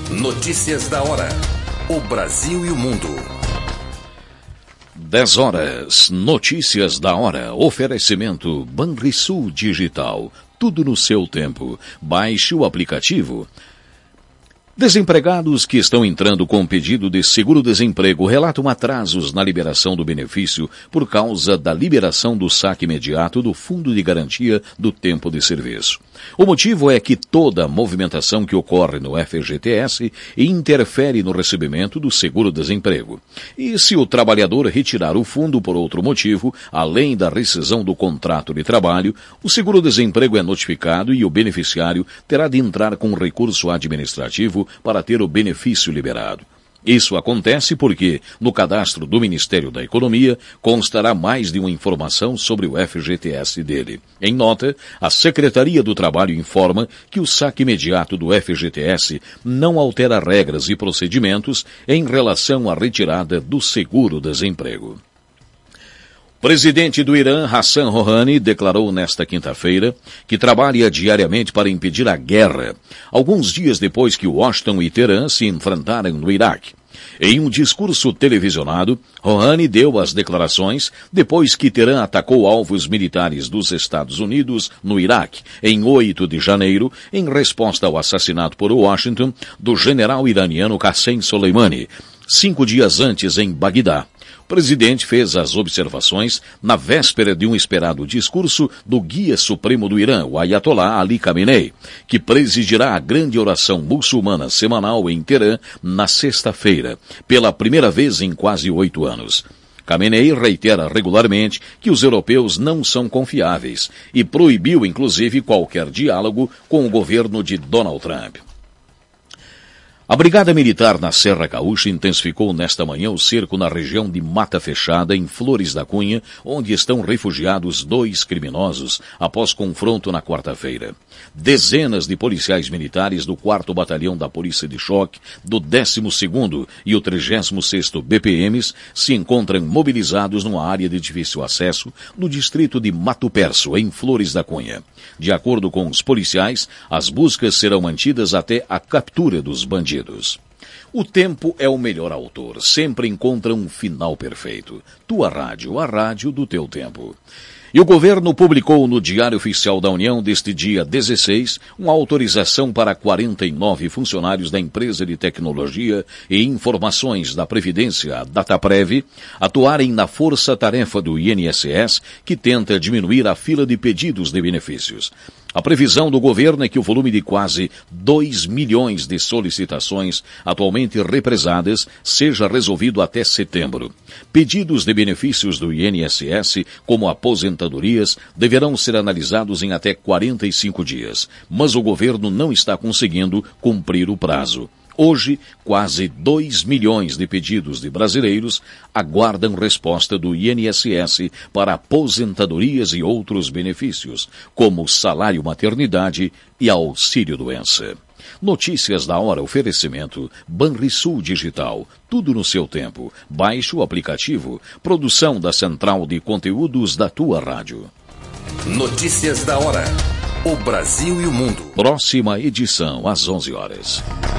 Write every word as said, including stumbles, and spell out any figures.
Notícias da hora. O Brasil e o mundo. dez horas. Notícias da hora. Oferecimento Banrisul Digital. Tudo no seu tempo. Baixe o aplicativo. Desempregados que estão entrando com pedido de seguro-desemprego relatam atrasos na liberação do benefício por causa da liberação do saque imediato do Fundo de Garantia do Tempo de Serviço. O motivo é que toda a movimentação que ocorre no F G T S interfere no recebimento do seguro-desemprego. E se o trabalhador retirar o fundo por outro motivo, além da rescisão do contrato de trabalho, o seguro-desemprego é notificado e o beneficiário terá de entrar com recurso administrativo para ter o benefício liberado. Isso acontece porque, no cadastro do Ministério da Economia, constará mais de uma informação sobre o F G T S dele. Em nota, a Secretaria do Trabalho informa que o saque imediato do F G T S não altera regras e procedimentos em relação à retirada do seguro-desemprego. O presidente do Irã, Hassan Rouhani, declarou nesta quinta-feira que trabalha diariamente para impedir a guerra, alguns dias depois que Washington e Teherã se enfrentaram no Iraque. Em um discurso televisionado, Rouhani deu as declarações depois que Teherã atacou alvos militares dos Estados Unidos no Iraque, em oito de janeiro, em resposta ao assassinato por Washington do general iraniano Qassem Soleimani, cinco dias antes em Bagdá. O presidente fez as observações na véspera de um esperado discurso do guia supremo do Irã, o Ayatollah Ali Khamenei, que presidirá a grande oração muçulmana semanal em Teherã na sexta-feira, pela primeira vez em quase oito anos. Khamenei reitera regularmente que os europeus não são confiáveis e proibiu, inclusive, qualquer diálogo com o governo de Donald Trump. A Brigada Militar na Serra Gaúcha intensificou nesta manhã o cerco na região de Mata Fechada, em Flores da Cunha, onde estão refugiados dois criminosos após confronto na quarta-feira. Dezenas de policiais militares do quarto Batalhão da Polícia de Choque, do décimo segundo e o trigésimo sexto B P Ms se encontram mobilizados numa área de difícil acesso no distrito de Mato Perso, em Flores da Cunha. De acordo com os policiais, as buscas serão mantidas até a captura dos bandidos. O tempo é o melhor autor, sempre encontra um final perfeito. Tua rádio, a rádio do teu tempo. E o governo publicou no Diário Oficial da União deste dia dezesseis uma autorização para quarenta e nove funcionários da empresa de tecnologia e informações da Previdência, a Dataprev, atuarem na força-tarefa do I N S S, que tenta diminuir a fila de pedidos de benefícios. A previsão do governo é que o volume de quase dois milhões de solicitações atualmente represadas seja resolvido até setembro. Pedidos de benefícios do I N S S, como aposentadorias, deverão ser analisados em até quarenta e cinco dias, mas o governo não está conseguindo cumprir o prazo. Hoje, quase dois milhões de pedidos de brasileiros aguardam resposta do I N S S para aposentadorias e outros benefícios, como salário maternidade e auxílio-doença. Notícias da hora, oferecimento Banrisul Digital. Tudo no seu tempo. Baixe o aplicativo. Produção da Central de Conteúdos da tua rádio. Notícias da hora. O Brasil e o mundo. Próxima edição às onze horas.